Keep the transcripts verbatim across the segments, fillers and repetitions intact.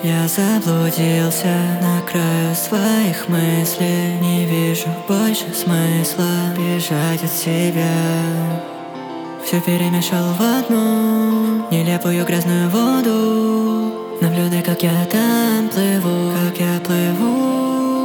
Я заблудился на краю своих мыслей. Не вижу больше смысла бежать от себя. Все перемешал в одну нелепую грязную воду. Наблюдай, как я там плыву, как я плыву.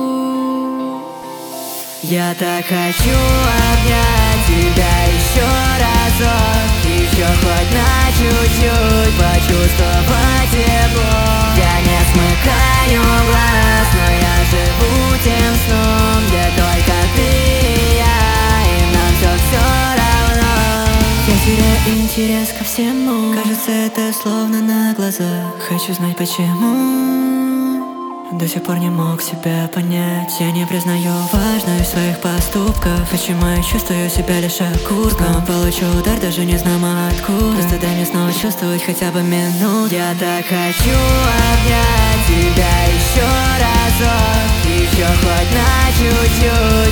Я так хочу обнять тебя еще разок, еще хоть на чуть-чуть почувствовать тепло. Я не смыкаю глаз, но я живу тем сном, где только ты и я, и нам все все равно. Я теряю интерес ко всему, кажется, это словно на глазах. Хочу знать почему. До сих пор не мог себя понять. Я не признаю важность в своих поступках. Почему я чувствую себя лишь окурком? Получу удар, даже не знаю откуда. Просто дай мне снова чувствовать хотя бы минуту. Я так хочу обнять тебя еще разок, еще хоть на чуть-чуть